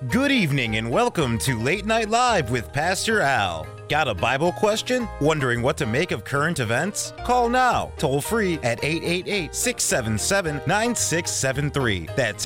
Good evening and welcome to Late Night Live with Pastor Al. Got a Bible question? Wondering what to make of current events? Call now, toll free at 888-677-9673. That's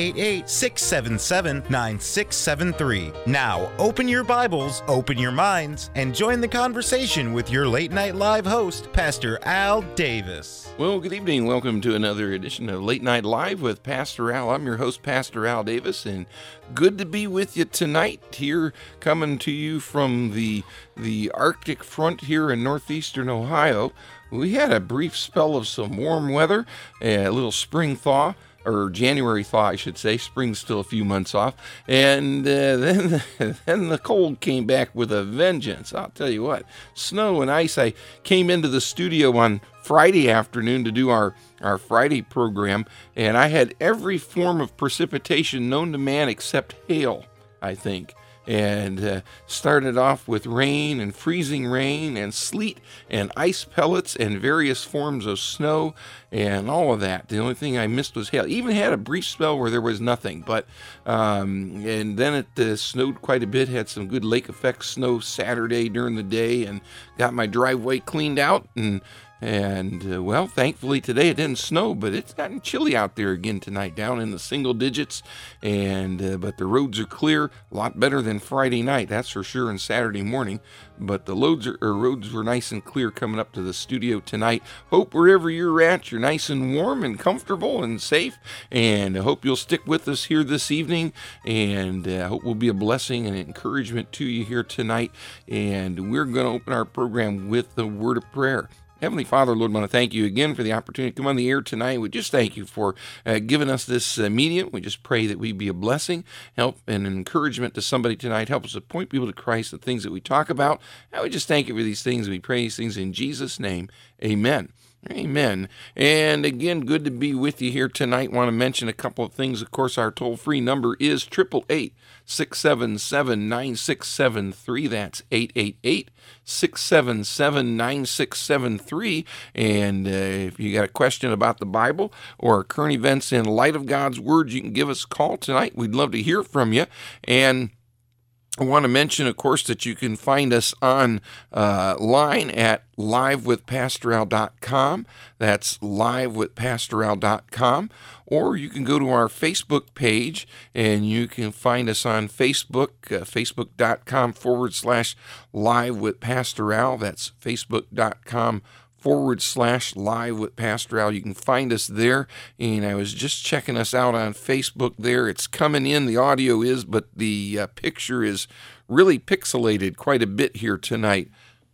888-677-9673. Now, open your Bibles, open your minds, and join the conversation with your Late Night Live host, Pastor Al Davis. Well, good evening. Welcome to another edition of Late Night Live with Pastor Al. I'm your host, Pastor Al Davis, and good to be with you tonight here, coming to you from the Arctic front here in northeastern Ohio. We had a brief spell of some warm weather, a little spring thaw, or January thaw, I should say. Spring's still a few months off. And then the cold came back with a vengeance. I'll tell you what, snow and ice. I came into the studio on Friday afternoon to do our Friday program, and I had every form of precipitation known to man except hail, I think. And started off with rain and freezing rain and sleet and ice pellets and various forms of snow and all of that. The only thing I missed was hail. Even had a brief spell where there was nothing, but and then it snowed quite a bit. Had some good lake effect snow Saturday during the day and got my driveway cleaned out and well, thankfully today it didn't snow, but it's gotten chilly out there again tonight, down in the single digits. And but the roads are clear, a lot better than Friday night, that's for sure, and Saturday morning. But the roads were nice and clear coming up to the studio tonight. Hope wherever you're at, you're nice and warm and comfortable and safe. And I hope you'll stick with us here this evening. And I hope we'll be a blessing and encouragement to you here tonight. And we're going to open our program with the word of prayer. Heavenly Father, Lord, I want to thank you again for the opportunity to come on the air tonight. We just thank you for giving us this medium. We just pray that we be a blessing, help, and an encouragement to somebody tonight. Help us to point people to Christ, the things that we talk about. And we just thank you for these things. We pray these things in Jesus' name. Amen. Amen. And again, good to be with you here tonight. Want to mention a couple of things. Of course, our toll-free number is 888-677-9673. That's 888-677-9673. And if you got a question about the Bible or current events in light of God's Word, you can give us a call tonight. We'd love to hear from you. And I want to mention, of course, that you can find us on line at livewithpastoral.com. That's livewithpastoral.com. Or you can go to our Facebook page, and you can find us on Facebook, facebook.com/livewithpastoral. That's facebook.com/live with Pastor Al. You can find us there, and I was just checking us out on Facebook there. It's coming in, the audio is, but the picture is really pixelated quite a bit here tonight.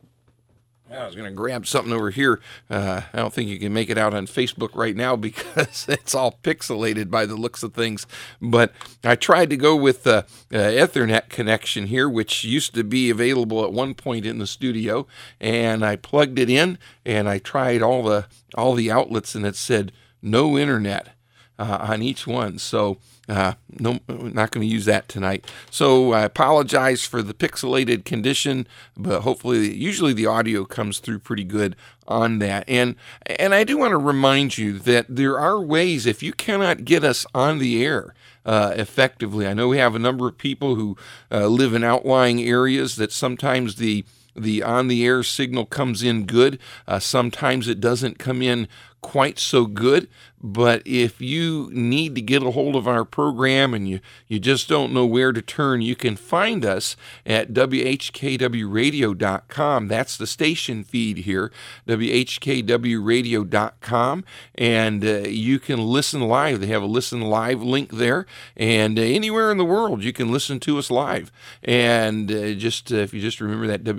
I was going to grab something over here. I don't think you can make it out on Facebook right now because it's all pixelated by the looks of things. But I tried to go with the Ethernet connection here, which used to be available at one point in the studio. And I plugged it in, and I tried all the outlets, and it said no internet on each one. So no, not going to use that tonight. So I apologize for the pixelated condition, but usually the audio comes through pretty good on that. And I do want to remind you that there are ways, if you cannot get us on the air effectively. I know we have a number of people who live in outlying areas that sometimes the on-the-air signal comes in good. Sometimes it doesn't come in quite so good. But if you need to get a hold of our program and you just don't know where to turn, you can find us at WHKWradio.com. That's the station feed here, WHKWradio.com. And you can listen live. They have a listen live link there. And anywhere in the world, you can listen to us live. And if you just remember that,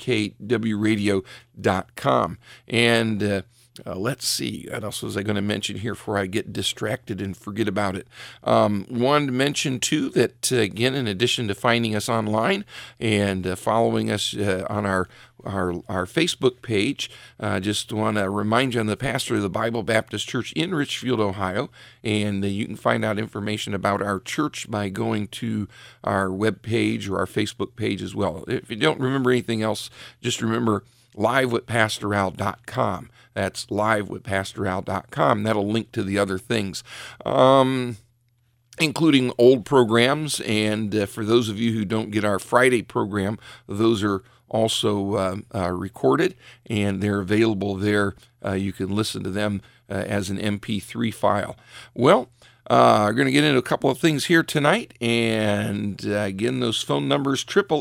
WHKWradio.com. And let's see, what else was I going to mention here before I get distracted and forget about it? Wanted to mention, too, that, again, in addition to finding us online and following us on our Facebook page, just want to remind you, I'm the pastor of the Bible Baptist Church in Richfield, Ohio, and you can find out information about our church by going to our webpage or our Facebook page as well. If you don't remember anything else, just remember livewithpastoral.com. That's livewithpastoral.com. That'll link to the other things. including old programs. And for those of you who don't get our Friday program, those are also recorded, and they're available there. You can listen to them as an MP3 file. Well, we're going to get into a couple of things here tonight, and again, those phone numbers,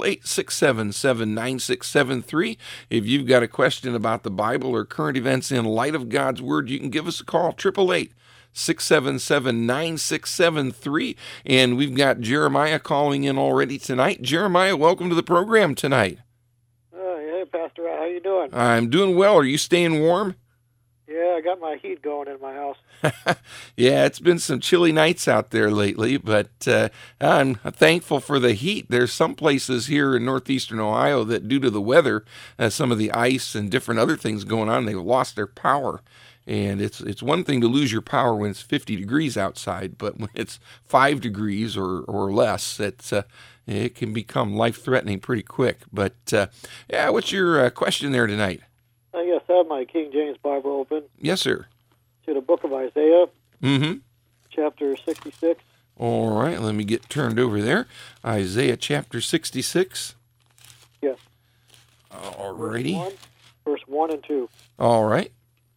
888-677-9673. If you've got a question about the Bible or current events in light of God's Word, you can give us a call, 888-677-9673, and we've got Jeremiah calling in already tonight. Jeremiah, welcome to the program tonight. Hey, Pastor, how you doing? I'm doing well. Are you staying warm? Yeah, I got my heat going in my house. Yeah, it's been some chilly nights out there lately, but I'm thankful for the heat. There's some places here in northeastern Ohio that, due to the weather, some of the ice and different other things going on, they've lost their power. And it's one thing to lose your power when it's 50 degrees outside, but when it's 5 degrees or less, it can become life-threatening pretty quick. But, yeah, what's your question there tonight? I guess I have my King James Bible open. Yes, sir. To the book of Isaiah, chapter 66. All right, let me get turned over there. Isaiah chapter 66. Yes. All righty. Verse 1 and 2. All right.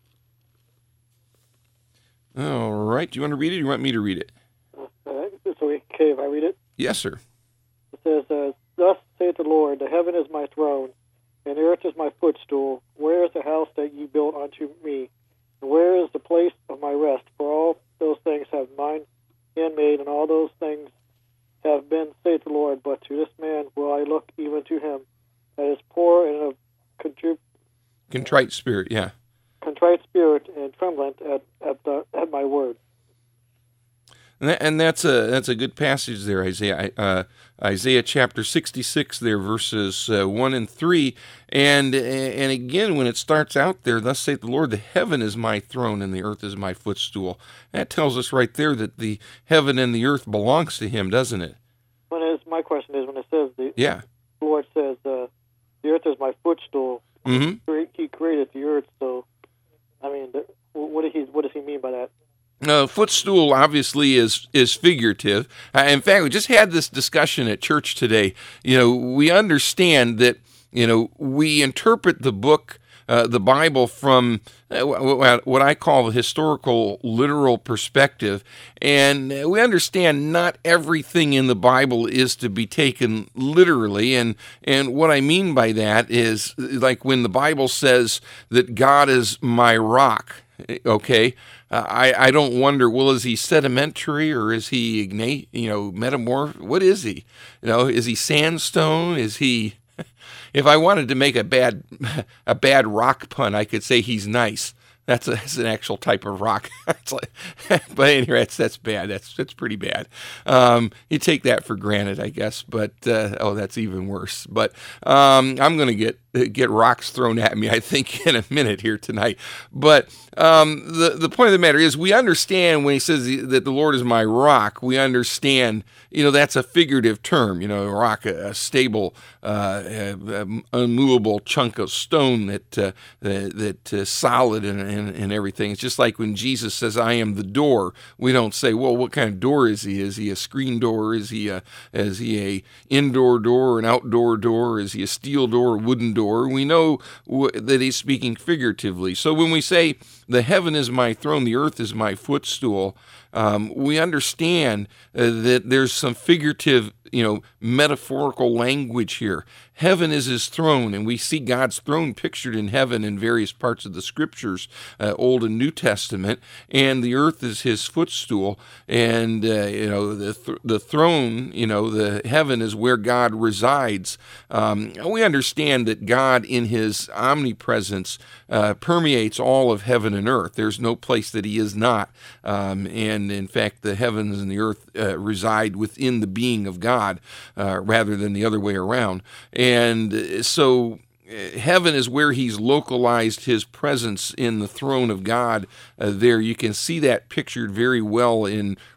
All right. Do you want to read it or do you want me to read it? It's okay if I read it? Yes, sir. It says, Thus saith the Lord, the heaven is my throne, and the earth is my footstool. Where is the house that ye built unto me? And where is the place of my rest? For all those things have mine hand made, and all those things have been, saith the Lord. But to this man will I look, even to him that is poor and of contrite spirit, yeah. Contrite spirit and trembling at my word. And that's a good passage there, Isaiah. Isaiah chapter 66 there, verses 1 and 3. And again, when it starts out there, thus saith the Lord, the heaven is my throne and the earth is my footstool. That tells us right there that the heaven and the earth belongs to him, doesn't it? My question is, when it says the Lord says the earth is my footstool, he created the earth, so I mean, what does he mean by that? Footstool obviously is figurative. In fact, we just had this discussion at church today. We understand that, we interpret the book, the Bible, from what I call the historical, literal perspective. And we understand not everything in the Bible is to be taken literally. And what I mean by that is, like when the Bible says that God is my rock, okay? I don't wonder, well, is he sedimentary or is he metamorph? What is he? Is he sandstone? Is he... If I wanted to make a bad rock pun, I could say he's nice. That's an actual type of rock. But anyway, that's bad. That's pretty bad. You take that for granted, I guess. But that's even worse. But I'm going to get rocks thrown at me, I think, in a minute here tonight. But the point of the matter is, we understand when he says that the Lord is my rock, we understand, that's a figurative term. A rock, a stable, unmovable chunk of stone that's solid and everything. It's just like when Jesus says, I am the door. We don't say, well, what kind of door is he? Is he a screen door? Is he a indoor door, an outdoor door? Is he a steel door, a wooden door? We know that he's speaking figuratively. So when we say, the heaven is my throne, the earth is my footstool, we understand that there's some figurative, metaphorical language here. Heaven is his throne, and we see God's throne pictured in heaven in various parts of the scriptures, Old and New Testament, and the earth is his footstool, and, the throne, the heaven is where God resides. We understand that God in his omnipresence permeates all of heaven and earth. There's no place that he is not, and in fact, the heavens and the earth reside within the being of God, rather than the other way around. And so heaven is where he's localized his presence in the throne of God. There you can see that pictured very well in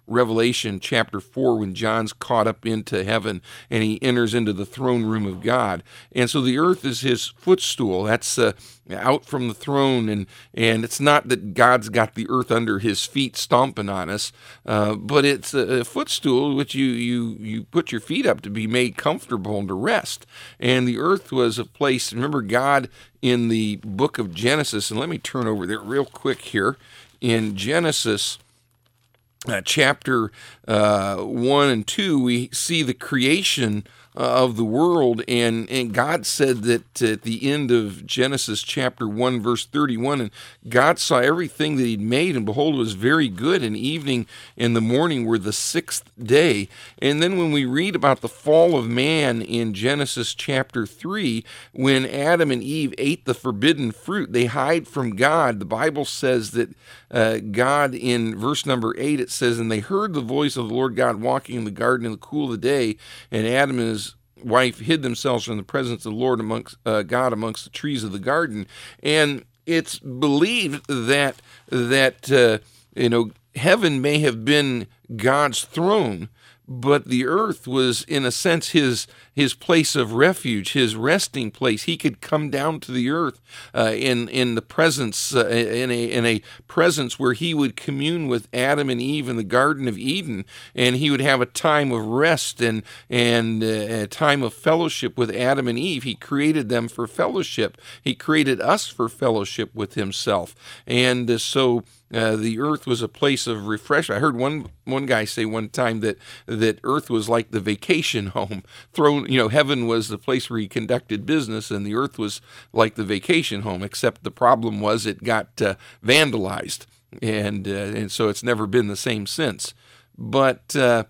Revelation chapter 4 when John's caught up into heaven and he enters into the throne room of God. And so the earth is his footstool. That's out from the throne, and it's not that God's got the earth under his feet stomping on us, but it's a footstool which you put your feet up to be made comfortable and to rest. And the earth was a place, remember God in the book of Genesis, and let me turn over there real quick here, in Genesis chapter 1 and 2, we see the creation of the world, and God said that at the end of Genesis chapter 1 verse 31, and God saw everything that he'd made, and behold, it was very good, and evening and the morning were the sixth day. And then when we read about the fall of man in Genesis chapter 3, when Adam and Eve ate the forbidden fruit, they hide from God. The Bible says that God, in verse number 8, it says, and they heard the voice of the Lord God walking in the garden in the cool of the day, and Adam and his wife hid themselves from the presence of the Lord amongst God amongst the trees of the garden. And it's believed that heaven may have been God's throne, but the earth was, in a sense, his place of refuge, his resting place. He could come down to the earth in the presence, in a presence where he would commune with Adam and Eve in the Garden of Eden, and he would have a time of rest and a time of fellowship with Adam and Eve. He created them for fellowship. He created us for fellowship with himself, and so the earth was a place of refreshment. I heard one guy say one time that earth was like the vacation home. Heaven was the place where he conducted business, and the earth was like the vacation home, except the problem was it got vandalized, and so it's never been the same since. But so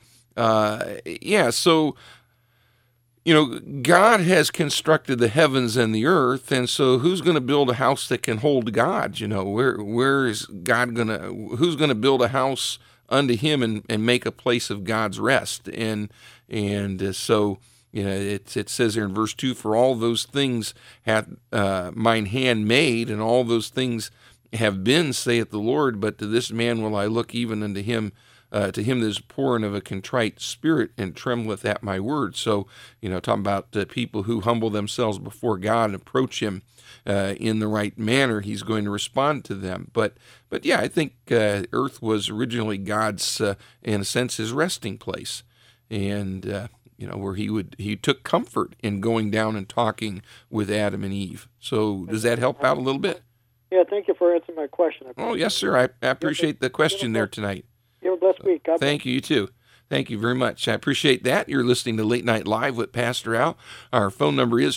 God has constructed the heavens and the earth, and so who's going to build a house that can hold God? Where is God who's going to build a house unto him and make a place of God's rest? And so it says here in verse 2, for all those things hath mine hand made, and all those things have been, saith the Lord, but to this man will I look, even unto him, to him that is poor and of a contrite spirit, and trembleth at my word. So, talking about people who humble themselves before God and approach him in the right manner, he's going to respond to them. But yeah, I think earth was originally God's, in a sense, his resting place, and where he took comfort in going down and talking with Adam and Eve. So does that help out a little bit? Yeah, thank you for answering my question. Oh, yes, sir. I appreciate the question there tonight. You have a blessed week. God bless. Thank you, you too. Thank you very much. I appreciate that. You're listening to Late Night Live with Pastor Al. Our phone number is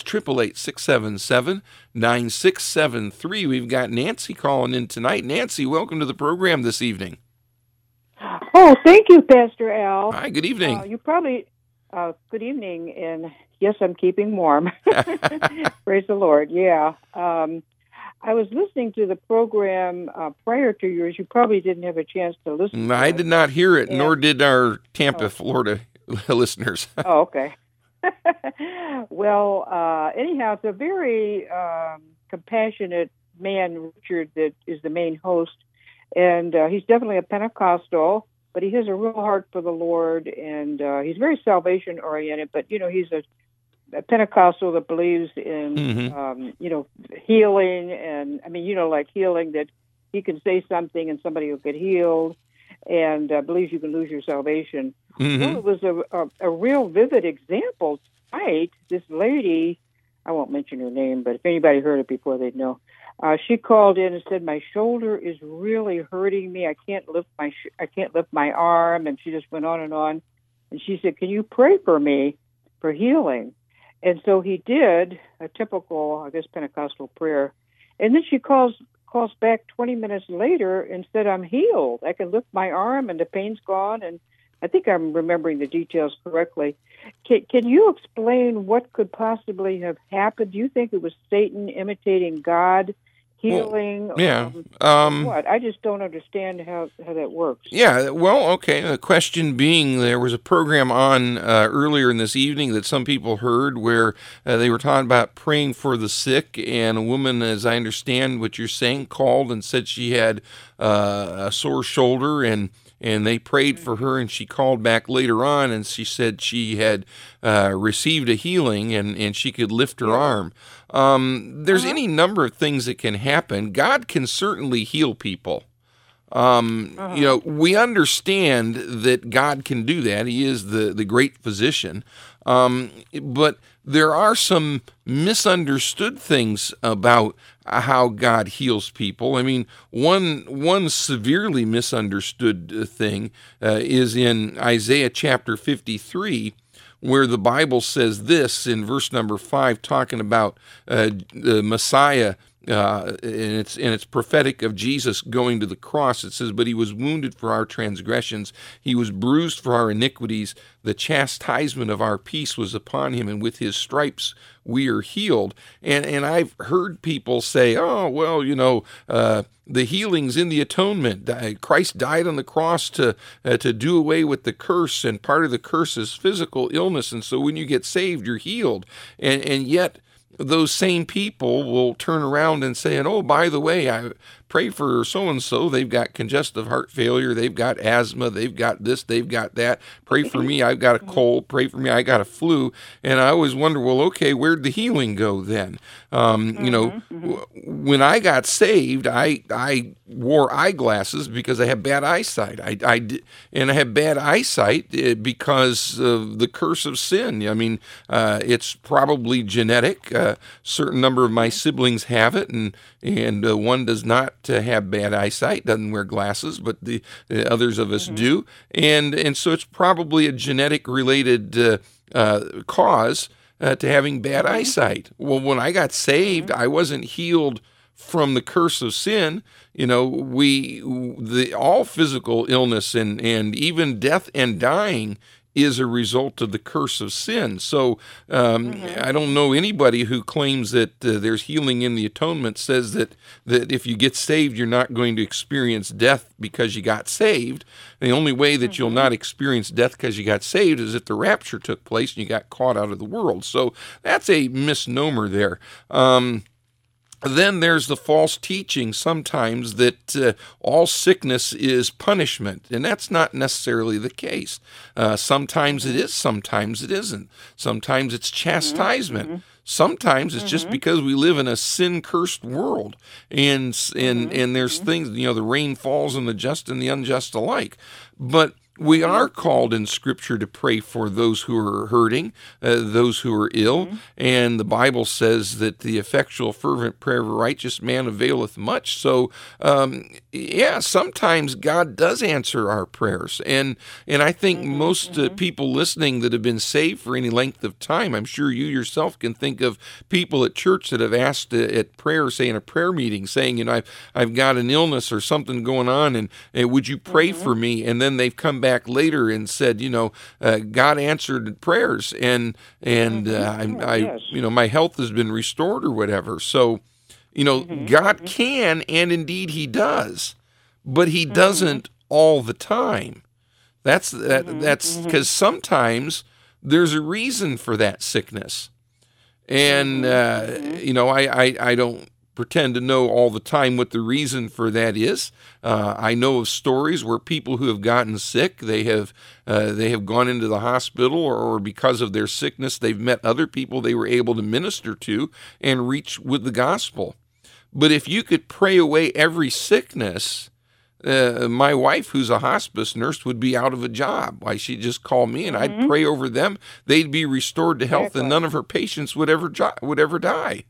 888-677-9673. We've got Nancy calling in tonight. Nancy, welcome to the program this evening. Oh, thank you, Pastor Al. Hi, good evening. You probably, good evening, and yes, I'm keeping warm. Praise the Lord, yeah. I was listening to the program prior to yours. You probably didn't have a chance to listen to I it. did not hear it, nor did our Tampa, Florida listeners. Oh, okay. Well, anyhow, it's a very compassionate man, Richard, that is the main host, and he's definitely a Pentecostal, but he has a real heart for the Lord, and he's very salvation-oriented, but, he's a Pentecostal that believes in, healing, and like healing, that he can say something and somebody will get healed, and believes you can lose your salvation. Mm-hmm. Well, it was a real vivid example tonight. This lady, I won't mention her name, but if anybody heard it before, they'd know. She called in and said, "My shoulder is really hurting me. I can't lift my arm," and she just went on. And she said, "Can you pray for me for healing?" And so he did a typical, I guess, Pentecostal prayer. And then she calls back 20 minutes later and said, "I'm healed. I can lift my arm and the pain's gone." And I think I'm remembering the details correctly. Can you explain what could possibly have happened? Do you think it was Satan imitating God, healing? Well, yeah. What? I just don't understand how that works. Yeah, well, okay. The question being, there was a program on earlier in this evening that some people heard where they were talking about praying for the sick, and a woman, as I understand what you're saying, called and said she had a sore shoulder, and and they prayed for her, and she called back later on, and she said she had received a healing, and she could lift her arm. There's any number of things that can happen. God can certainly heal people. We understand that God can do that. He is the great physician. But there are some misunderstood things about how God heals people. I mean, one severely misunderstood thing is in Isaiah chapter 53, where the Bible says this in verse number 5, talking about the Messiah. And it's prophetic of Jesus going to the cross. It says, "But he was wounded for our transgressions, he was bruised for our iniquities. The chastisement of our peace was upon him, and with his stripes we are healed." And I've heard people say, "Oh, well, the healing's in the atonement. Christ died on the cross to do away with the curse, and part of the curse is physical illness, and so when you get saved, you're healed." And yet, those same people will turn around and say, "And oh, by the way, I prayed for so-and-so. They've got congestive heart failure. They've got asthma. They've got this. They've got that. Pray for me. I've got a cold. Pray for me. I got a flu." And I always wonder, well, okay, where'd the healing go then? When I got saved, I wore eyeglasses because I had bad eyesight. I had bad eyesight because of the curse of sin. I mean, it's probably genetic. A certain number of my siblings have it, and one does not have bad eyesight, doesn't wear glasses, but the others of us do, and so it's probably a genetic related cause to having bad eyesight. Well, when I got saved, I wasn't healed from the curse of sin. All physical illness and even death and dying is a result of the curse of sin. So I don't know anybody who claims that there's healing in the atonement says that if you get saved, you're not going to experience death because you got saved. And the only way that you'll not experience death because you got saved is if the rapture took place and you got caught out of the world. So that's a misnomer there. Then there's the false teaching sometimes that all sickness is punishment, and that's not necessarily the case. Sometimes it is, sometimes it isn't. Sometimes it's chastisement. Sometimes it's just because we live in a sin-cursed world, and there's things, the rain falls on the just and the unjust alike. But we are called in Scripture to pray for those who are hurting, those who are ill, and the Bible says that the effectual, fervent prayer of a righteous man availeth much. So, sometimes God does answer our prayers, and I think most people listening that have been saved for any length of time, I'm sure you yourself can think of people at church that have asked at prayer, say in a prayer meeting, saying, I've got an illness or something going on, and would you pray for me? And then they've come back later and said, God answered prayers, and my health has been restored or whatever. So, God can, and indeed He does, but He doesn't all the time. That's because sometimes there's a reason for that sickness, and I don't pretend to know all the time what the reason for that is. I know of stories where people who have gotten sick, they have gone into the hospital, or because of their sickness, they've met other people they were able to minister to and reach with the gospel. But if you could pray away every sickness, my wife, who's a hospice nurse, would be out of a job. Why, she'd just call me and I'd pray over them. They'd be restored to health, and none of her patients would ever die.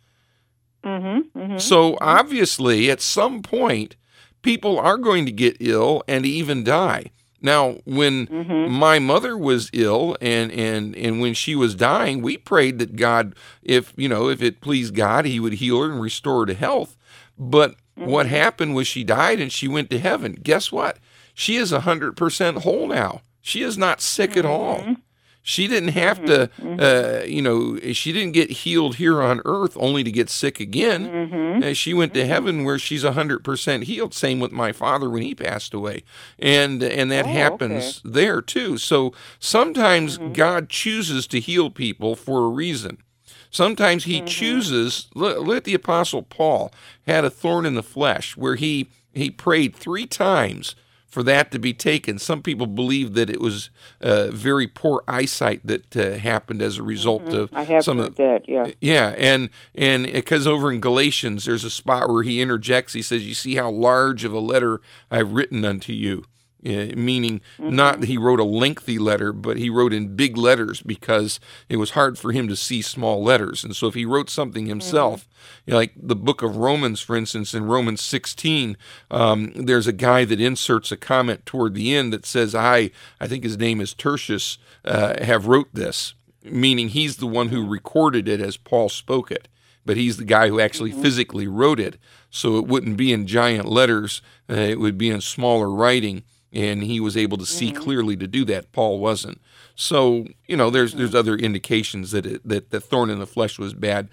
So obviously, at some point, people are going to get ill and even die. Now, when my mother was ill and when she was dying, we prayed that God, if it pleased God, He would heal her and restore her to health. But what happened was she died and she went to heaven. Guess what? She is 100% whole now. She is not sick at all. She didn't have to, she didn't get healed here on earth only to get sick again. She went to heaven where she's 100% healed. Same with my father when he passed away. And that happens there too. So sometimes God chooses to heal people for a reason. Sometimes He chooses, look at the Apostle Paul, had a thorn in the flesh where he prayed 3 times for that to be taken. Some people believe that it was very poor eyesight that happened as a result of I have some heard of that, yeah. yeah, and because over in Galatians, there's a spot where he interjects. He says, "You see how large of a letter I've written unto you." Meaning not that he wrote a lengthy letter, but he wrote in big letters because it was hard for him to see small letters. And so if he wrote something himself, like the book of Romans, for instance, in Romans 16, there's a guy that inserts a comment toward the end that says, I think his name is Tertius, have wrote this, meaning he's the one who recorded it as Paul spoke it. But he's the guy who actually physically wrote it, so it wouldn't be in giant letters, it would be in smaller writing. And he was able to see clearly to do that. Paul wasn't. So, there's other indications that that the thorn in the flesh was bad,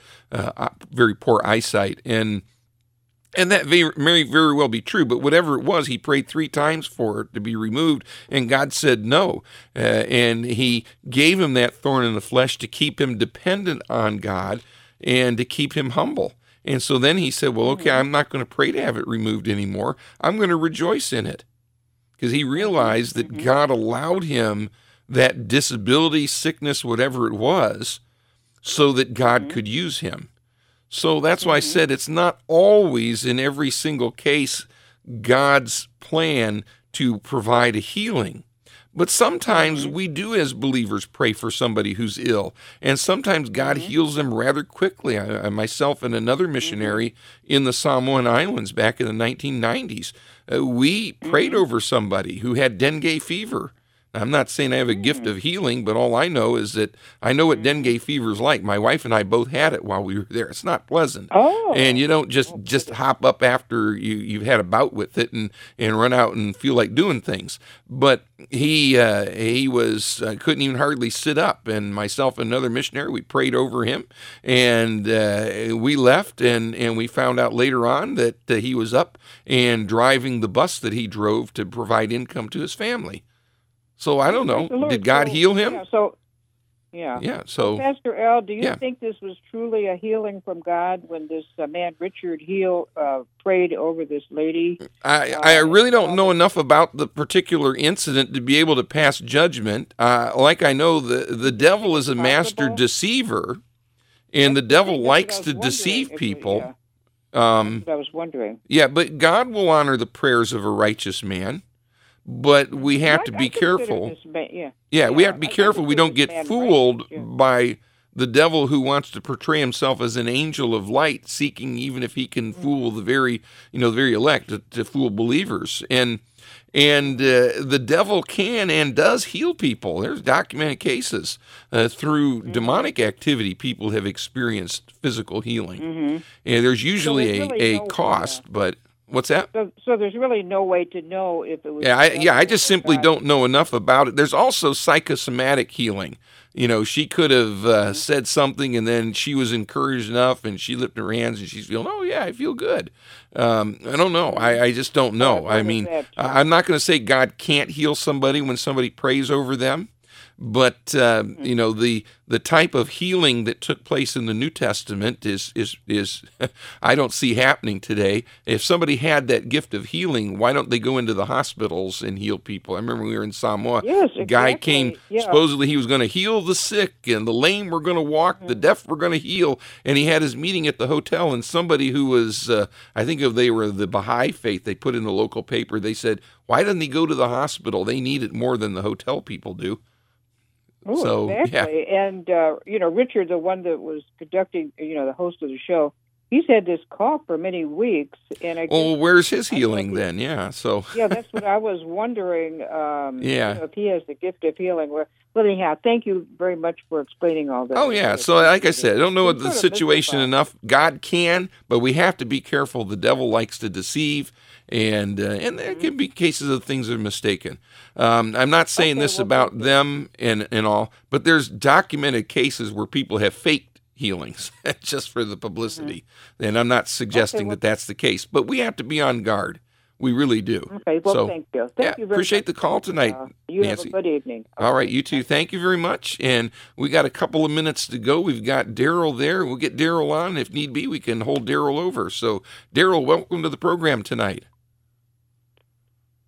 very poor eyesight. And that may very well be true. But whatever it was, he prayed 3 times for it to be removed, and God said no. And he gave him that thorn in the flesh to keep him dependent on God and to keep him humble. And so then he said, well, okay, I'm not going to pray to have it removed anymore. I'm going to rejoice in it. Because he realized that God allowed him that disability, sickness, whatever it was, so that God could use him. So that's why I said it's not always in every single case God's plan to provide a healing. But sometimes we do, as believers, pray for somebody who's ill. And sometimes God heals them rather quickly. I myself and another missionary in the Samoan Islands back in the 1990s, we prayed over somebody who had dengue fever. I'm not saying I have a gift of healing, but all I know is that I know what dengue fever is like. My wife and I both had it while we were there. It's not pleasant. Oh. And you don't just hop up after you've had a bout with it and run out and feel like doing things. But he was couldn't even hardly sit up. And myself and another missionary, we prayed over him. And we left, and we found out later on that he was up and driving the bus that he drove to provide income to his family. So I don't know. Did God heal him? Yeah. So Pastor Al, do you think this was truly a healing from God when this man Richard prayed over this lady? I really don't know enough about the particular incident to be able to pass judgment. Like I know the devil is a master deceiver, and the devil likes to deceive people. That's what I was wondering. Yeah, but God will honor the prayers of a righteous man. But we have to be careful. We have to be careful we don't get fooled by the devil who wants to portray himself as an angel of light, seeking, even if he can fool the very elect, to fool believers. And the devil can and does heal people. There's documented cases through demonic activity. People have experienced physical healing. And there's usually a cost, but. What's that? So there's really no way to know if it was... I just simply don't know enough about it. There's also psychosomatic healing. She could have said something, and then she was encouraged enough, and she lifted her hands, and she's feeling, oh, yeah, I feel good. I don't know. I just don't know. I mean, I'm not going to say God can't heal somebody when somebody prays over them. But the type of healing that took place in the New Testament is I don't see happening today. If somebody had that gift of healing, why don't they go into the hospitals and heal people? I remember we were in Samoa. Yes, exactly. A guy came, supposedly he was going to heal the sick, and the lame were going to walk, the deaf were going to heal, and he had his meeting at the hotel, and somebody who was, I think if they were the Baha'i faith, they put in the local paper, they said, why doesn't he go to the hospital? They need it more than the hotel people do. Oh, so, exactly. Yeah. And, Richard, the one that was conducting, the host of the show, he's had this cough for many weeks. And where's his healing then? Yeah, so. Yeah, that's what I was wondering, if he has the gift of healing. Well, anyhow, thank you very much for explaining all that. Oh, yeah. So, like I said, I don't know the situation enough. God can, but we have to be careful. The devil likes to deceive. And there can be cases of things that are mistaken. I'm not saying this about them and all, but there's documented cases where people have faked healings just for the publicity. And I'm not suggesting that that's the case, but we have to be on guard. We really do. Okay, well, thank you. Thank you very appreciate much. The call tonight, you Nancy. Have a good evening. All right, you too. Thank you very much. And we got a couple of minutes to go. We've got Daryl there. We'll get Daryl on. If need be, we can hold Daryl over. So, Daryl, welcome to the program tonight.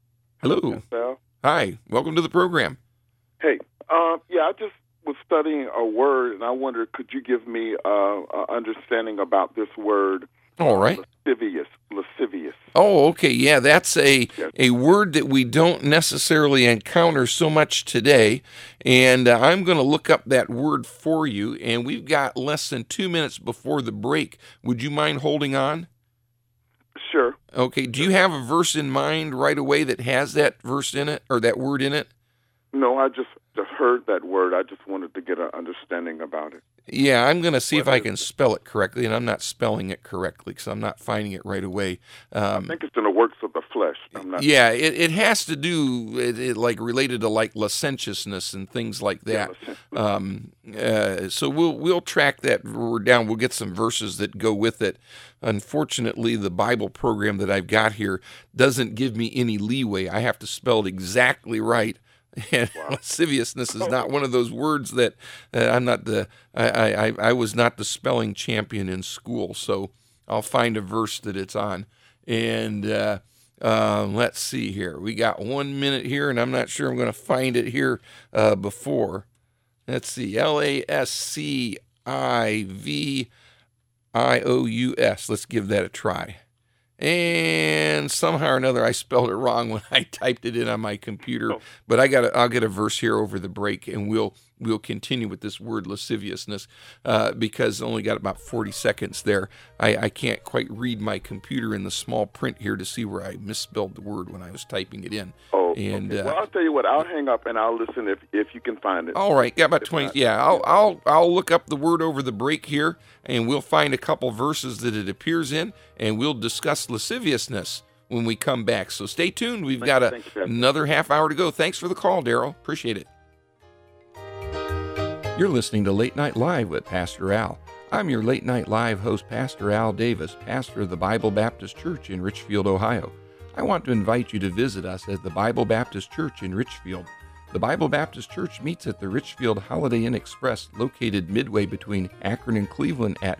Hello. Al. Hi. Welcome to the program. Hey, I just was studying a word, and I wondered, could you give me an understanding about this word? All right. Lascivious. Oh, okay. Yeah, that's a word that we don't necessarily encounter so much today. And I'm going to look up that word for you. And we've got less than 2 minutes before the break. Would you mind holding on? Sure. Okay. Do you have a verse in mind right away that has that verse in it or that word in it? No, I just heard that word. I just wanted to get an understanding about it. Yeah, I'm going to see if I can spell it correctly, and I'm not spelling it correctly because I'm not finding it right away. I think it's in the works of the flesh. I'm not. Yeah, it has to do like related to like licentiousness and things like that. So we'll track that word down. We'll get some verses that go with it. Unfortunately, the Bible program that I've got here doesn't give me any leeway. I have to spell it exactly right. And lasciviousness is not one of those words that I'm not I was not the spelling champion in school, so I'll find a verse that it's on. And let's see here. We got 1 minute here, and I'm not sure I'm going to find it here before. Let's see. Lascivious. Let's give that a try. And somehow or another, I spelled it wrong when I typed it in on my computer. But I'll get a verse here over the break, and we'll continue with this word lasciviousness because I only got about 40 seconds there. I can't quite read my computer in the small print here to see where I misspelled the word when I was typing it in. Oh, and okay. Well, I'll tell you what. I'll hang up and I'll listen if you can find it. All right, got about 20. Yeah, I'll look up the word over the break here, and we'll find a couple verses that it appears in, and we'll discuss lasciviousness when we come back. So stay tuned. We've got another half hour to go. Thanks for the call, Daryl. Appreciate it. You're listening to Late Night Live with Pastor Al. I'm your Late Night Live host, Pastor Al Davis, pastor of the Bible Baptist Church in Richfield, Ohio. I want to invite you to visit us at the Bible Baptist Church in Richfield. The Bible Baptist Church meets at the Richfield Holiday Inn Express, located midway between Akron and Cleveland at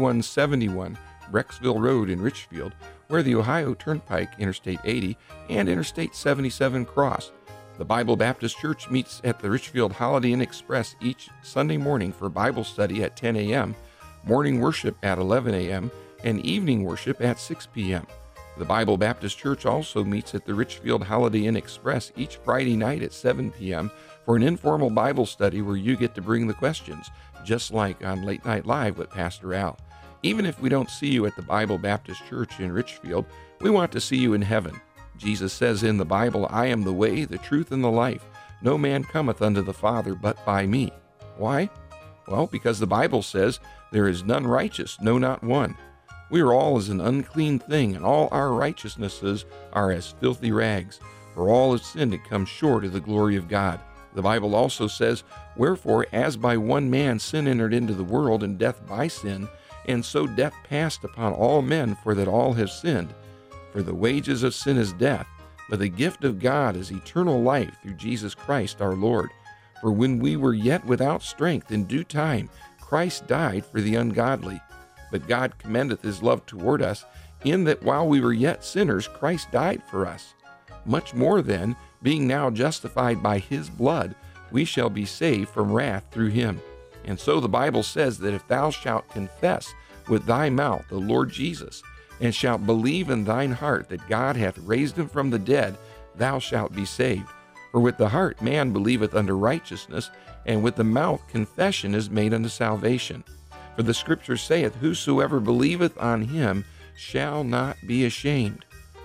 5171 Brecksville Road in Richfield, where the Ohio Turnpike, Interstate 80, and Interstate 77 cross. The Bible Baptist Church meets at the Richfield Holiday Inn Express each Sunday morning for Bible study at 10 a.m., morning worship at 11 a.m., and evening worship at 6 p.m. The Bible Baptist Church also meets at the Richfield Holiday Inn Express each Friday night at 7 p.m. for an informal Bible study where you get to bring the questions, just like on Late Night Live with Pastor Al. Even if we don't see you at the Bible Baptist Church in Richfield, we want to see you in heaven. Jesus says in the Bible, I am the way, the truth, and the life. No man cometh unto the Father but by me. Why? Well, because the Bible says, there is none righteous, no, not one. We are all as an unclean thing, and all our righteousnesses are as filthy rags. For all have sinned and come short of the glory of God. The Bible also says, wherefore, as by one man sin entered into the world, and death by sin, and so death passed upon all men, for that all have sinned. For the wages of sin is death, but the gift of God is eternal life through Jesus Christ our Lord. For when we were yet without strength, in due time Christ died for the ungodly. But God commendeth his love toward us, in that while we were yet sinners, Christ died for us. Much more then, being now justified by his blood, we shall be saved from wrath through him. And so the Bible says that if thou shalt confess with thy mouth the Lord Jesus, and shalt believe in thine heart that God hath raised him from the dead, thou shalt be saved. For with the heart man believeth unto righteousness, and with the mouth confession is made unto salvation. For the Scripture saith, whosoever believeth on him shall not be ashamed.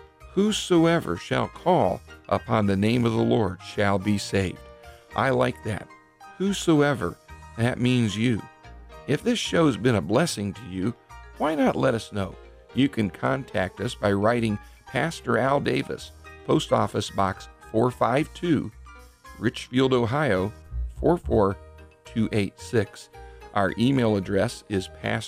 Whosoever shall call upon the name of the Lord shall be saved. I like that. Whosoever, that means you. If this show's been a blessing to you, why not let us know? You can contact us by writing Pastor Al Davis, Post Office Box 452, Richfield, Ohio 44286. Our email address is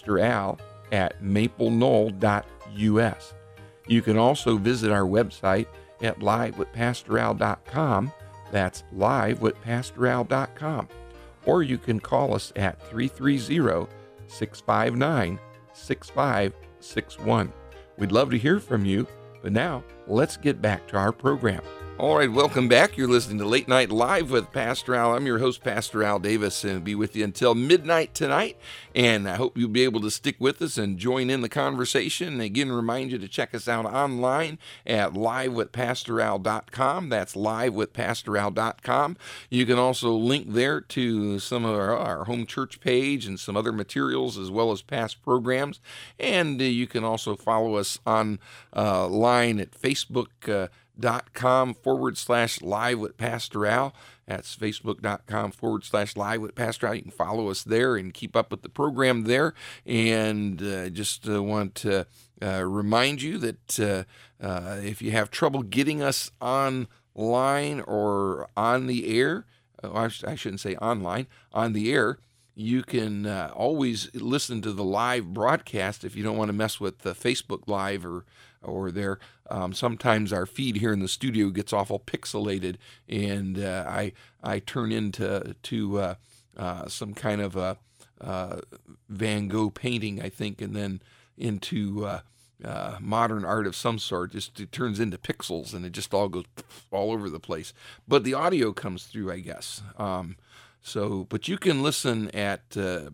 pastoral@mapleknoll.us. You can also visit our website at livewithpastoral.com. That's livewithpastoral.com. Or you can call us at 330-659-6561. We'd love to hear from you, but now let's get back to our program. All right, welcome back. You're listening to Late Night Live with Pastor Al. I'm your host, Pastor Al Davis, and I'll be with you until midnight tonight. And I hope you'll be able to stick with us and join in the conversation. And again, remind you to check us out online at livewithpastoral.com. That's livewithpastoral.com. You can also link there to some of our home church page and some other materials as well as past programs. And you can also follow us online at Facebook.com/live with Pastor Al. That's Facebook.com/live with Pastor Al. You can follow us there and keep up with the program there. And just want to remind you that if you have trouble getting us online or on the air, I shouldn't say online, on the air, you can always listen to the live broadcast if you don't want to mess with the Facebook Live or there. Sometimes our feed here in the studio gets awful pixelated, and I turn into some kind of a Van Gogh painting, I think, and then into modern art of some sort. Just it turns into pixels, and it just all goes all over the place. But the audio comes through, I guess. But you can listen at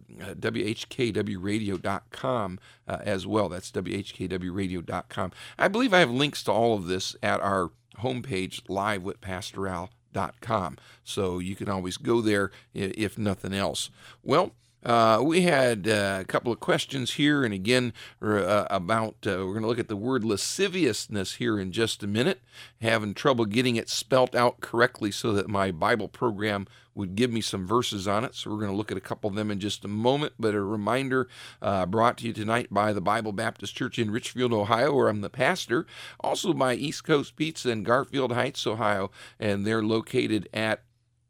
WHKWradio.com as well. That's WHKWradio.com. I believe I have links to all of this at our homepage, livewithpastoral.com. So you can always go there if nothing else. Well, we had a couple of questions here, and again, about, we're going to look at the word lasciviousness here in just a minute. Having trouble getting it spelt out correctly so that my Bible program would give me some verses on it. So we're going to look at a couple of them in just a moment. But a reminder brought to you tonight by the Bible Baptist Church in Richfield, Ohio, where I'm the pastor. Also by East Coast Pizza in Garfield Heights, Ohio, and they're located at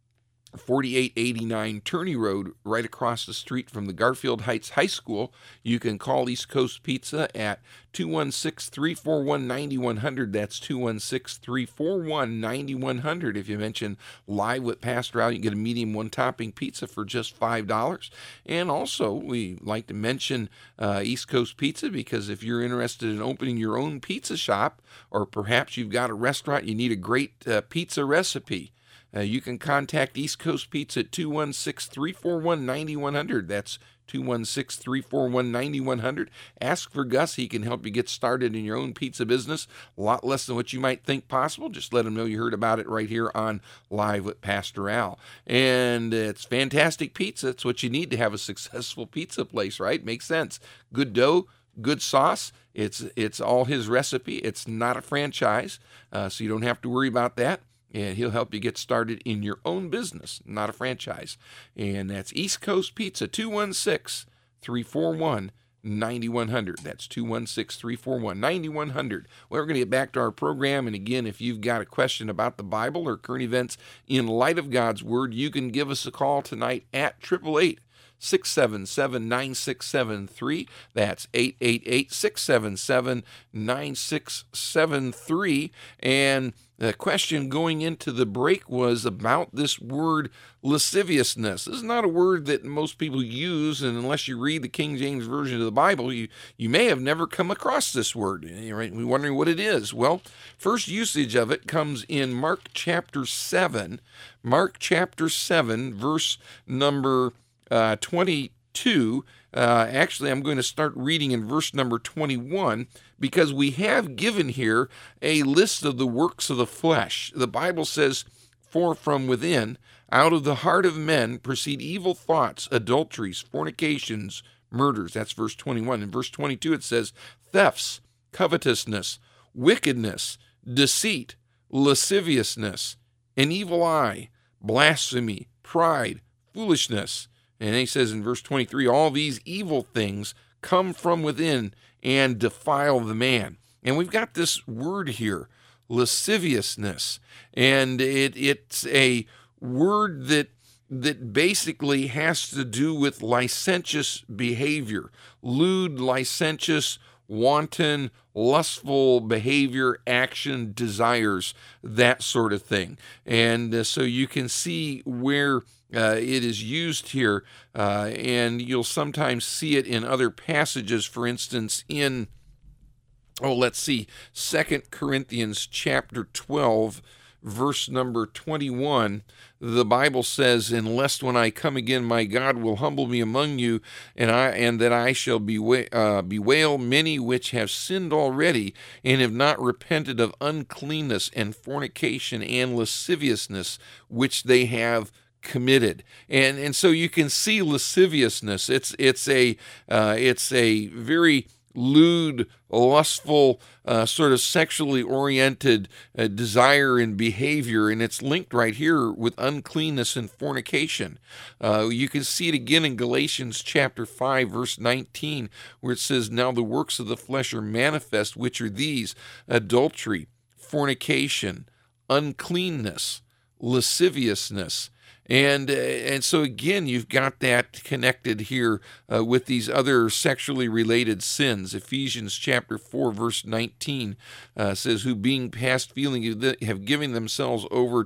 4889 Turney Road, right across the street from the Garfield Heights High School. You can call East Coast Pizza at 216-341-9100. That's 216-341-9100. If you mention Live with Pastor Al, you can get a medium one-topping pizza for just $5. And also, we like to mention East Coast Pizza, because if you're interested in opening your own pizza shop, or perhaps you've got a restaurant, you need a great pizza recipe, you can contact East Coast Pizza at 216-341-9100. That's 216-341-9100. Ask for Gus. He can help you get started in your own pizza business. A lot less than what you might think possible. Just let him know you heard about it right here on Live with Pastor Al. And it's fantastic pizza. It's what you need to have a successful pizza place, right? Makes sense. Good dough, good sauce. It's all his recipe. It's not a franchise, so you don't have to worry about that. And he'll help you get started in your own business, not a franchise. And that's East Coast Pizza, 216-341-9100. That's 216-341-9100. Well, we're going to get back to our program. And again, if you've got a question about the Bible or current events in light of God's Word, you can give us a call tonight at 888-677-9673. That's 888-677-9673. And the question going into the break was about this word lasciviousness. This is not a word that most people use, and unless you read the King James Version of the Bible, you may have never come across this word. Right? We're wondering what it is. Well, first usage of it comes in Mark chapter 7. Mark chapter 7, verse number 22. Actually, I'm going to start reading in verse number 21, because we have given here a list of the works of the flesh. The Bible says, "For from within, out of the heart of men, proceed evil thoughts, adulteries, fornications, murders." That's verse 21. In verse 22, it says, "Thefts, covetousness, wickedness, deceit, lasciviousness, an evil eye, blasphemy, pride, foolishness." And he says in verse 23, "All these evil things come from within and defile the man." And we've got this word here, lasciviousness. And it's a word that basically has to do with licentious behavior, lewd, licentious, wanton, lustful behavior, action, desires, that sort of thing. And so you can see where it is used here, and you'll sometimes see it in other passages. For instance, in let's see, 2 Corinthians chapter 12, verse number 21, the Bible says, "And lest when I come again, my God will humble me among you, and that I shall bewail many which have sinned already, and have not repented of uncleanness and fornication and lasciviousness, which they have committed." And so you can see lasciviousness. It's a very lewd, lustful, sort of sexually oriented desire and behavior, and it's linked right here with uncleanness and fornication. You can see it again in Galatians chapter 5, verse 19, where it says, "Now the works of the flesh are manifest, which are these: adultery, fornication, uncleanness, lasciviousness." And so again, you've got that connected here with these other sexually related sins. Ephesians chapter 4, verse 19 says, "Who being past feeling have given themselves over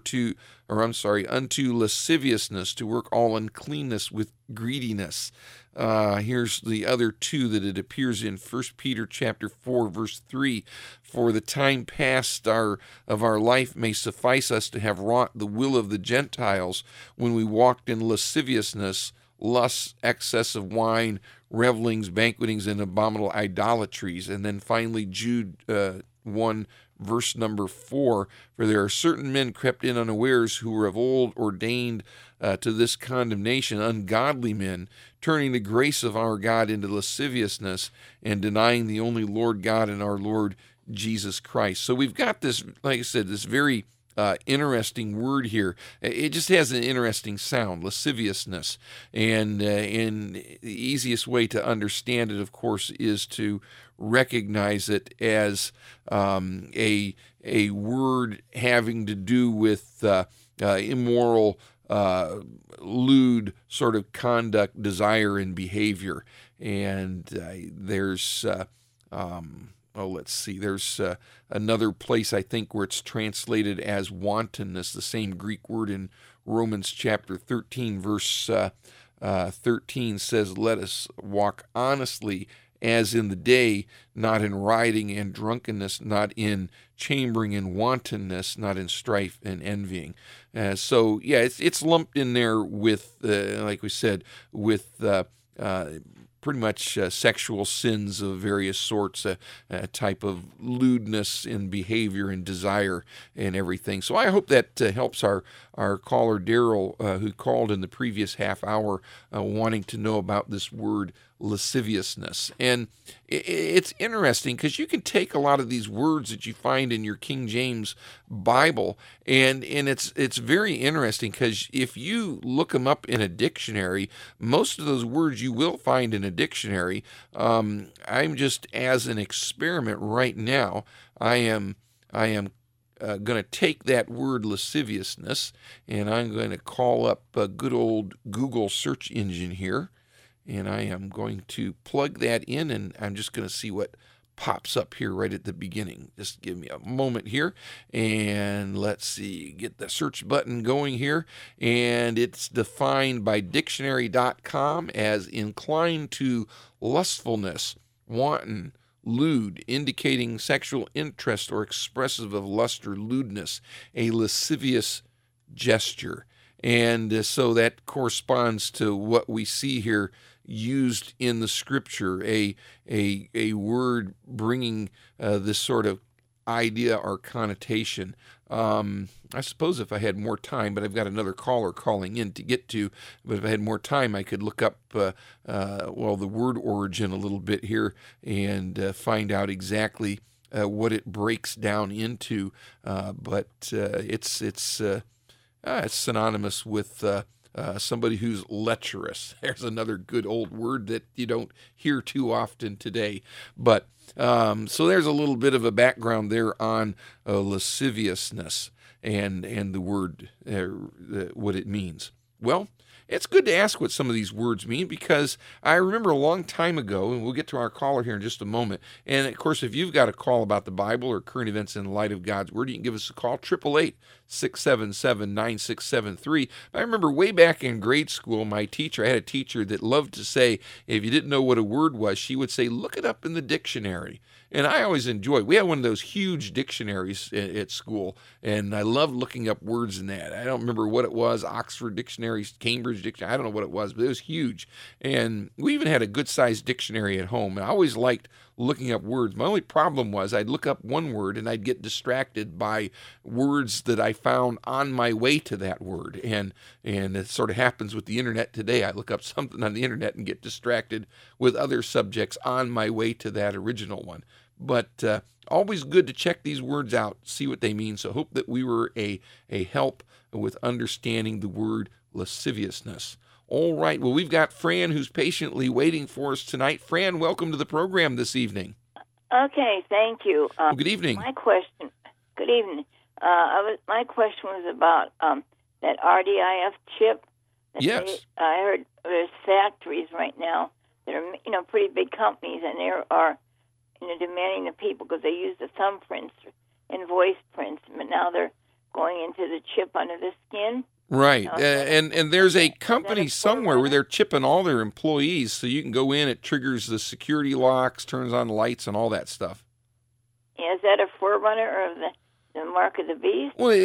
unto lasciviousness, to work all uncleanness with greediness." Here's the other two that it appears in 1 Peter chapter 4, verse 3. "For the time past of our life may suffice us to have wrought the will of the Gentiles, when we walked in lasciviousness, lusts, excess of wine, revelings, banquetings, and abominable idolatries." And then finally, Jude 1, verse number 4, "For there are certain men crept in unawares, who were of old ordained to this condemnation, ungodly men, turning the grace of our God into lasciviousness, and denying the only Lord God and our Lord Jesus Christ." So we've got this, like I said, this very interesting word here. It just has an interesting sound, lasciviousness. And the easiest way to understand it, of course, is to recognize it as a word having to do with immoral, lewd sort of conduct, desire, and behavior. And there's another place, I think, where it's translated as wantonness, the same Greek word in Romans chapter 13, verse 13 says, "Let us walk honestly as in the day, not in rioting and drunkenness, not in chambering and wantonness, not in strife and envying." So it's lumped in there with, like we said, with pretty much sexual sins of various sorts, a type of lewdness in behavior and desire and everything. So I hope that helps our caller, Daryl, who called in the previous half hour, wanting to know about this word lasciviousness. And it's interesting because you can take a lot of these words that you find in your King James Bible, and it's very interesting because if you look them up in a dictionary, most of those words you will find in a dictionary. I'm just, as an experiment right now, I am going to take that word lasciviousness, and I'm going to call up a good old Google search engine here, and I am going to plug that in, and I'm just going to see what pops up here right at the beginning. Just give me a moment here, and let's see, get the search button going here, and it's defined by dictionary.com as inclined to lustfulness, wanton, lewd, indicating sexual interest or expressive of lust or lewdness, a lascivious gesture. And so that corresponds to what we see here used in the scripture, a word bringing this sort of idea or connotation. I suppose if I had more time, but I've got another caller calling in to get to, but if I had more time, I could look up, the word origin a little bit here and find out exactly what it breaks down into. But it's synonymous with somebody who's lecherous. There's another good old word that you don't hear too often today. But so there's a little bit of a background there on lasciviousness and the word, what it means. Well, it's good to ask what some of these words mean, because I remember a long time ago, and we'll get to our caller here in just a moment, and of course, if you've got a call about the Bible or current events in light of God's Word, you can give us a call, 888-677-9673. I remember way back in grade school, I had a teacher that loved to say, if you didn't know what a word was, she would say, look it up in the dictionary. And I always enjoyed. We had one of those huge dictionaries at school, and I loved looking up words in that. I don't remember what it was, Oxford Dictionary, Cambridge Dictionary, I don't know what it was, but it was huge. And we even had a good-sized dictionary at home, and I always liked looking up words. My only problem was I'd look up one word and I'd get distracted by words that I found on my way to that word. And it sort of happens with the internet today. I look up something on the internet and get distracted with other subjects on my way to that original one. But always good to check these words out, see what they mean. So hope that we were a help with understanding the word lasciviousness. All right. Well, we've got Fran who's patiently waiting for us tonight. Fran, welcome to the program this evening. Okay, thank you. Well, good evening. Good evening. My question was about that RDIF chip. Yes. I heard there's factories right now that are, pretty big companies, and they are, demanding the people because they use the thumbprints and voice prints, but now they're going into the chip under the skin. Right, and there's a company somewhere where they're chipping all their employees, so you can go in, it triggers the security locks, turns on the lights, and all that stuff. Is that a forerunner of the mark of the beast? Well,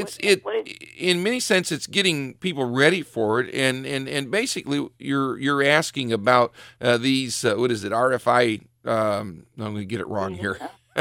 in many sense, it's getting people ready for it, and basically, you're asking about these what is it, RFI? I'm going to get it wrong here.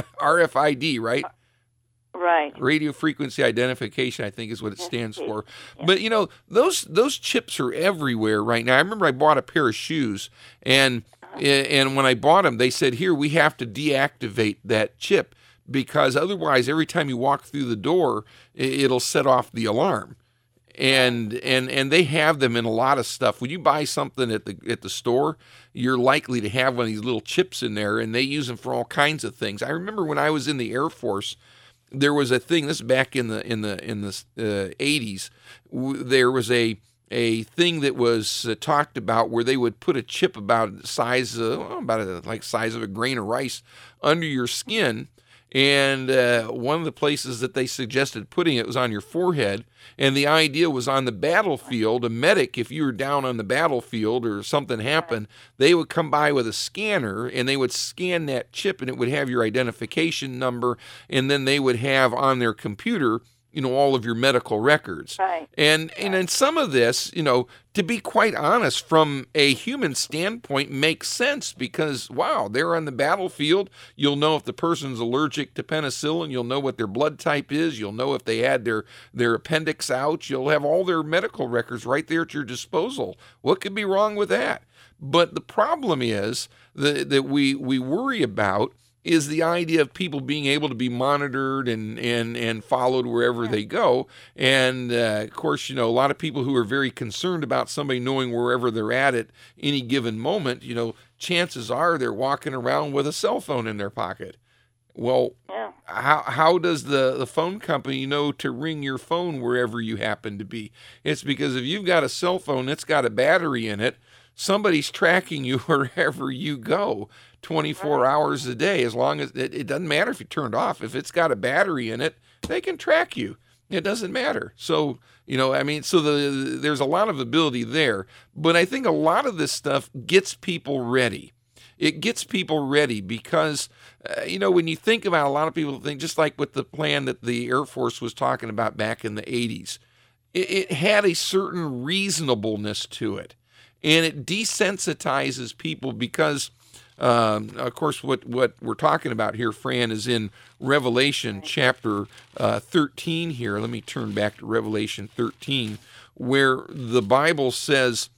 RFID, right? Right. Radio frequency identification, I think, is what it stands for. Yeah. But, those chips are everywhere right now. I remember I bought a pair of shoes, and when I bought them, they said, here, we have to deactivate that chip because otherwise, every time you walk through the door, it'll set off the alarm. And they have them in a lot of stuff. When you buy something at the store, you're likely to have one of these little chips in there, and they use them for all kinds of things. I remember when I was in the Air Force, there was a thing. This is back in the 80s. There was a thing that was talked about where they would put a chip about the size size of a grain of rice under your skin. And one of the places that they suggested putting it was on your forehead. And the idea was on the battlefield, a medic, if you were down on the battlefield or something happened, they would come by with a scanner and they would scan that chip and it would have your identification number. And then they would have on their computer, all of your medical records. Right. And in some of this, to be quite honest, from a human standpoint, makes sense because, wow, they're on the battlefield. You'll know if the person's allergic to penicillin. You'll know what their blood type is. You'll know if they had their appendix out. You'll have all their medical records right there at your disposal. What could be wrong with that? But the problem is that we worry about is the idea of people being able to be monitored and followed wherever they go. And, of course, a lot of people who are very concerned about somebody knowing wherever they're at any given moment, chances are they're walking around with a cell phone in their pocket. Well, how does the phone company know to ring your phone wherever you happen to be? It's because if you've got a cell phone that's got a battery in it, somebody's tracking you wherever you go 24 hours a day, as long as it doesn't matter if you turned off. If it's got a battery in it, they can track you. It doesn't matter. So, there's a lot of ability there. But I think a lot of this stuff gets people ready. It gets people ready because, when you think about a lot of people think, just like with the plan that the Air Force was talking about back in the 80s, it had a certain reasonableness to it. And it desensitizes people because, of course, what we're talking about here, Fran, is in Revelation chapter 13 here. Let me turn back to Revelation 13, where the Bible says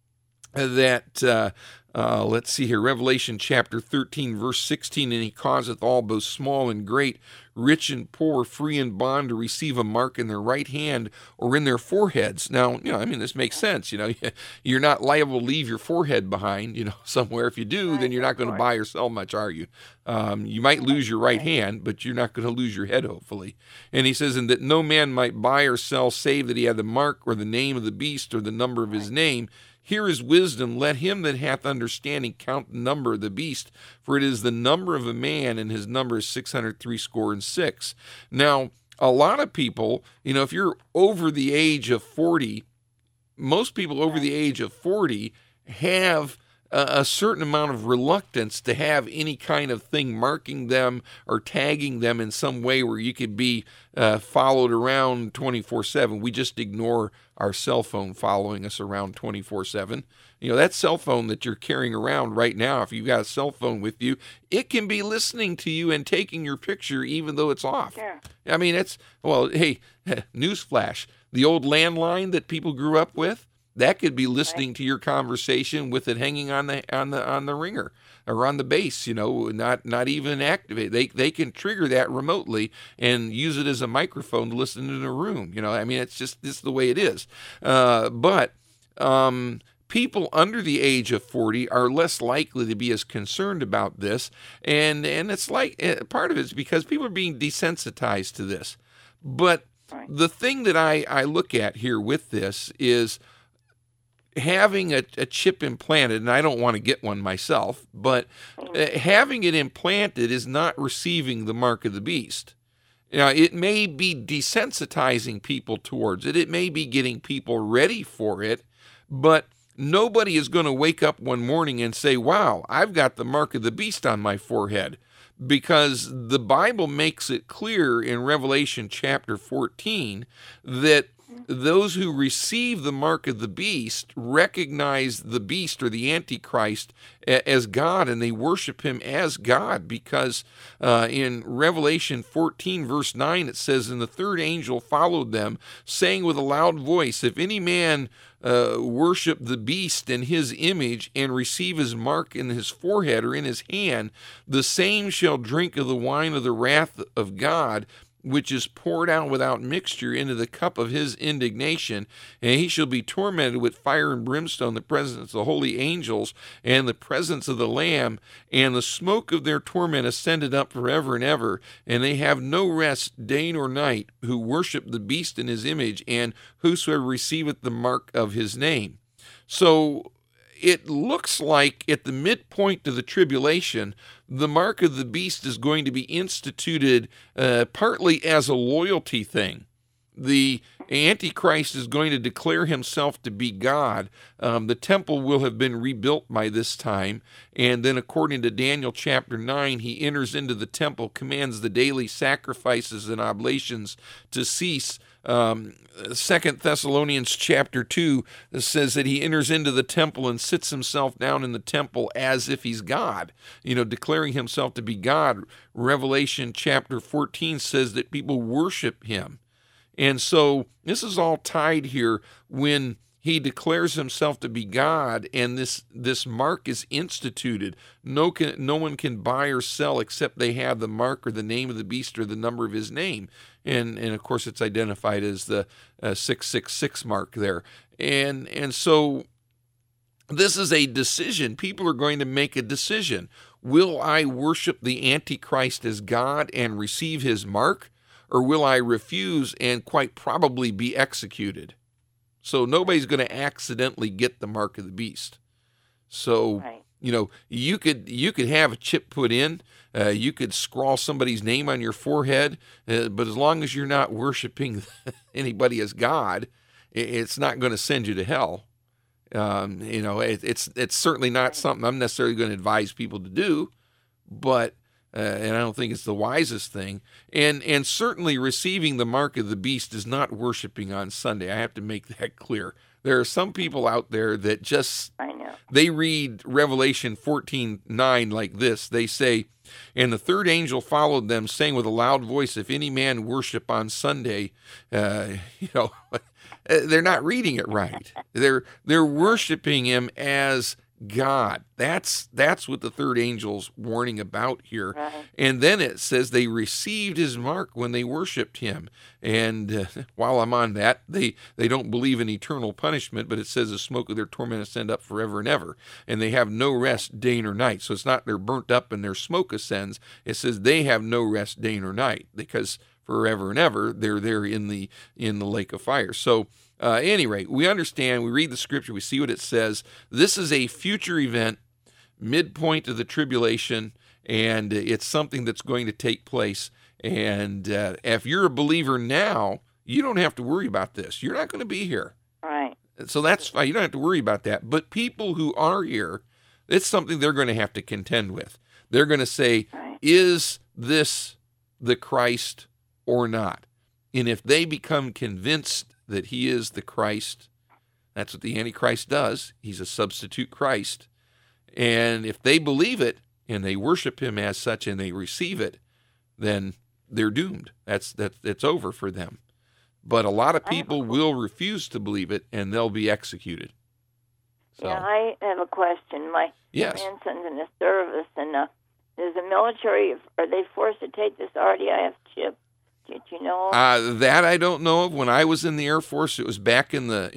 that, let's see here, Revelation chapter 13, verse 16, and he causeth all, both small and great, rich and poor, free and bond, to receive a mark in their right hand or in their foreheads. Now, this makes sense. You're not liable to leave your forehead behind, somewhere. If you do, then you're not going to buy or sell much, are you? You might lose your right hand, but you're not going to lose your head, hopefully. And he says, and that no man might buy or sell, save that he had the mark or the name of the beast or the number of his name. Here is wisdom. Let him that hath understanding count the number of the beast, for it is the number of a man, and his number is 666. Now, a lot of people, if you're over the age of 40, most people over the age of 40 have a certain amount of reluctance to have any kind of thing marking them or tagging them in some way where you could be followed around 24/7. We just ignore our cell phone following us around 24/7. That cell phone that you're carrying around right now, if you've got a cell phone with you, it can be listening to you and taking your picture even though it's off. Yeah. I mean, hey, newsflash, the old landline that people grew up with, that could be listening to your conversation with it hanging on the ringer or on the base, not even activate. They can trigger that remotely and use it as a microphone to listen in a room. I mean, this is the way it is. But people under the age of 40 are less likely to be as concerned about this, and it's like part of it is because people are being desensitized to this. But the thing that I look at here with this is having a chip implanted, and I don't want to get one myself, but having it implanted is not receiving the mark of the beast. It may be desensitizing people towards it. It may be getting people ready for it, but nobody is going to wake up one morning and say, wow, I've got the mark of the beast on my forehead, because the Bible makes it clear in Revelation chapter 14 that those who receive the mark of the beast recognize the beast or the Antichrist as God, and they worship him as God, because in Revelation 14 verse 9 it says, "And the third angel followed them, saying with a loud voice, if any man worship the beast and his image and receive his mark in his forehead or in his hand, the same shall drink of the wine of the wrath of God, which is poured out without mixture into the cup of his indignation, and he shall be tormented with fire and brimstone, the presence of the holy angels, and the presence of the Lamb, and the smoke of their torment ascended up forever and ever, and they have no rest day nor night, who worship the beast in his image, and whosoever receiveth the mark of his name." So it looks like at the midpoint of the tribulation, the mark of the beast is going to be instituted partly as a loyalty thing. The Antichrist is going to declare himself to be God. The temple will have been rebuilt by this time. And then according to Daniel chapter 9, he enters into the temple, commands the daily sacrifices and oblations to cease. 2 Thessalonians chapter 2 says that he enters into the temple and sits himself down in the temple as if he's God, declaring himself to be God. Revelation chapter 14 says that people worship him. And so this is all tied here when he declares himself to be God, and this mark is instituted. No one can buy or sell except they have the mark or the name of the beast or the number of his name. And of course it's identified as the 666 mark there. And so this is a decision. People are going to make a decision. Will I worship the Antichrist as God and receive his mark? Or will I refuse and quite probably be executed? So nobody's going to accidentally get the mark of the beast. So, Right. You could have a chip put in. You could scrawl somebody's name on your forehead. But as long as you're not worshiping anybody as God, it's not going to send you to hell. It's certainly not something I'm necessarily going to advise people to do. But and I don't think it's the wisest thing. And certainly receiving the mark of the beast is not worshiping on Sunday. I have to make that clear. There are some people out there that just, I know. they read Revelation 14:9 like this. They say, "And the third angel followed them, saying with a loud voice, if any man worship on Sunday," they're not reading it right. They're worshiping him as God. That's what the third angel's warning about here. Right. And then it says they received his mark when they worshiped him. And while I'm on that, they don't believe in eternal punishment, but it says the smoke of their torment ascend up forever and ever. And they have no rest day nor night. So it's not they're burnt up and their smoke ascends. It says they have no rest day nor night, because forever and ever they're there in the lake of fire. So anyway, we understand, we read the scripture, we see what it says. This is a future event, midpoint of the tribulation, and it's something that's going to take place. And if you're a believer now, you don't have to worry about this. You're not going to be here. Right. So that's fine. You don't have to worry about that. But people who are here, It's something they're going to have to contend with. They're going to say, Right. is this the Christ or not? And if they become convinced that he is the Christ, that's what the Antichrist does. He's a substitute Christ. And if they believe it and they worship him as such and they receive it, then they're doomed. That's over for them. But a lot of people will refuse to believe it, and they'll be executed. So, Yeah, I have a question. My yes. grandson's in the service, and is the military, are they forced to take this RDIF chip? Did you know? That I don't know of. When I was in the Air Force, it was back in the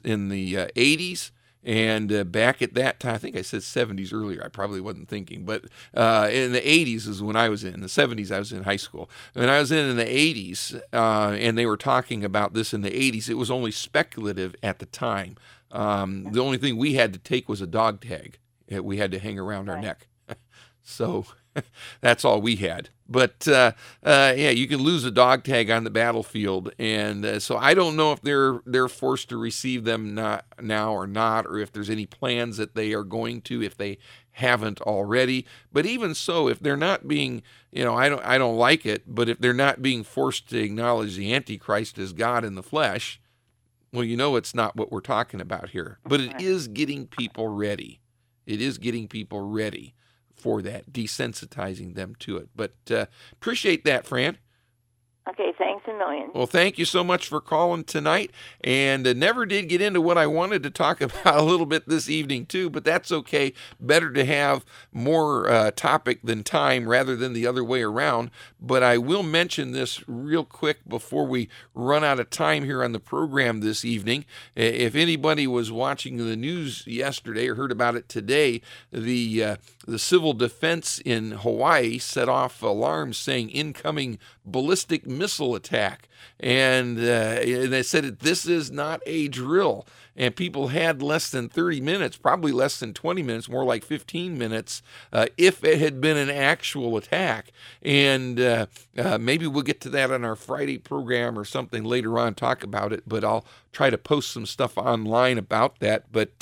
80s. And back at that time, I think I said 70s earlier. I probably wasn't thinking, but in the 80s is when I was in. In the 70s, I was in high school. When I was in the 80s, and they were talking about this in the 80s, it was only speculative at the time. The only thing we had to take was a dog tag. We had to hang around our neck. So that's all we had. But, yeah, you can lose a dog tag on the battlefield. And so I don't know if they're forced to receive them now or not, or if there's any plans that they are going to, if they haven't already. But even so, if they're not being, I don't like it, but if they're not being forced to acknowledge the Antichrist as God in the flesh, well, it's not what we're talking about here. But it is getting people ready. It is getting people ready for that, desensitizing them to it. But appreciate that, Fran. Okay, thanks a million. Well, thank you so much for calling tonight. And never did get into what I wanted to talk about a little bit this evening, too, but that's okay. Better to have more topic than time rather than the other way around. But I will mention this real quick before we run out of time here on the program this evening. If anybody was watching the news yesterday or heard about it today, the civil defense in Hawaii set off alarms saying incoming ballistic missile attack. And they said this is not a drill. And people had less than 30 minutes, probably less than 20 minutes, more like 15 minutes, if it had been an actual attack. And maybe we'll get to that on our Friday program or something later on, talk about it. But I'll try to post some stuff online about that. But,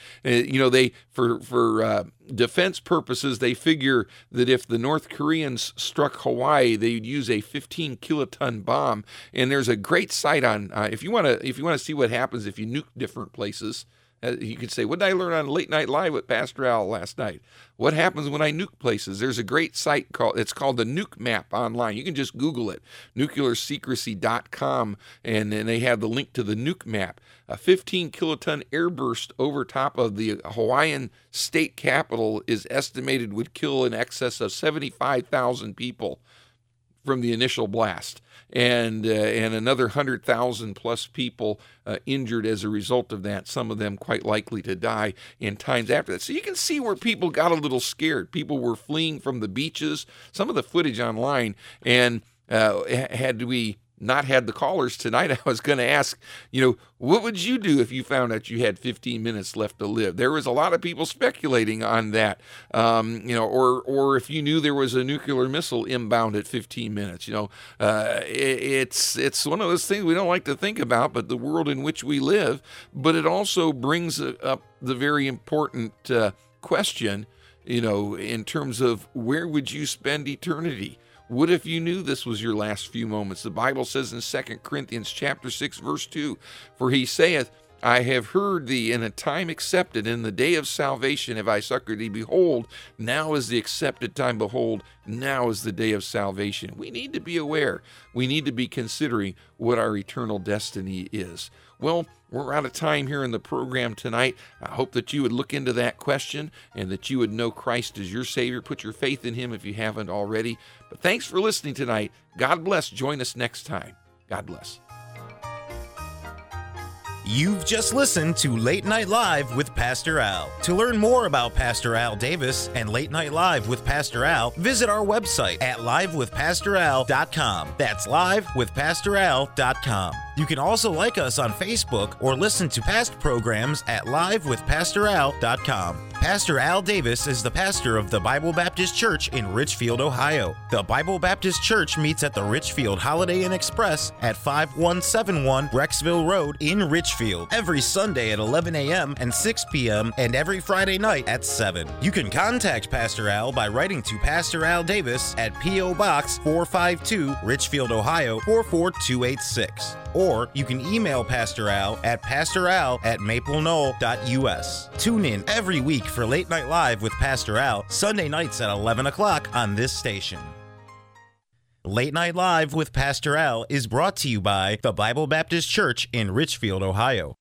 they, for defense purposes, they figure that if the North Koreans struck Hawaii, they'd use a 15-kiloton bomb. And there's a great site on, if you want to see what happens if you nuke different places, you could say, what did I learn on Late Night Live with Pastor Al last night? What happens when I nuke places? There's a great site called the Nuke Map online. You can just Google it, nuclearsecrecy.com, and then they have the link to the Nuke Map. A 15-kiloton airburst over top of the Hawaiian state capital is estimated would kill in excess of 75,000 people from the initial blast, and another 100,000 plus people injured as a result of that, some of them quite likely to die in times after that. So you can see where people got a little scared. People were fleeing from the beaches. Some of the footage online, and had we not had the callers tonight, I was going to ask, what would you do if you found out you had 15 minutes left to live? There was a lot of people speculating on that, or if you knew there was a nuclear missile inbound at 15 minutes. It's one of those things we don't like to think about, but the world in which we live. But it also brings up the very important question, in terms of where would you spend eternity? What if you knew this was your last few moments? The Bible says in 2 Corinthians chapter 6, verse 2, for he saith, I have heard thee in a time accepted, in the day of salvation have I succored thee. Behold, now is the accepted time. Behold, now is the day of salvation. We need to be aware. We need to be considering what our eternal destiny is. Well, we're out of time here in the program tonight. I hope that you would look into that question and that you would know Christ as your Savior. Put your faith in Him if you haven't already. But thanks for listening tonight. God bless. Join us next time. God bless. You've just listened to Late Night Live with Pastor Al. To learn more about Pastor Al Davis and Late Night Live with Pastor Al, visit our website at livewithpastoral.com. That's livewithpastoral.com. You can also like us on Facebook or listen to past programs at livewithpastoral.com. Pastor Al Davis is the pastor of the Bible Baptist Church in Richfield, Ohio. The Bible Baptist Church meets at the Richfield Holiday Inn Express at 5171 Rexville Road in Richfield every Sunday at 11 a.m. and 6 p.m. and every Friday night at 7. You can contact Pastor Al by writing to Pastor Al Davis at P.O. Box 452, Richfield, Ohio 44286. Or you can email Pastor Al at pastoral@maplenoknoll.us. Tune in every week for Late Night Live with Pastor Al, Sunday nights at 11 o'clock on this station. Late Night Live with Pastor Al is brought to you by the Bible Baptist Church in Richfield, Ohio.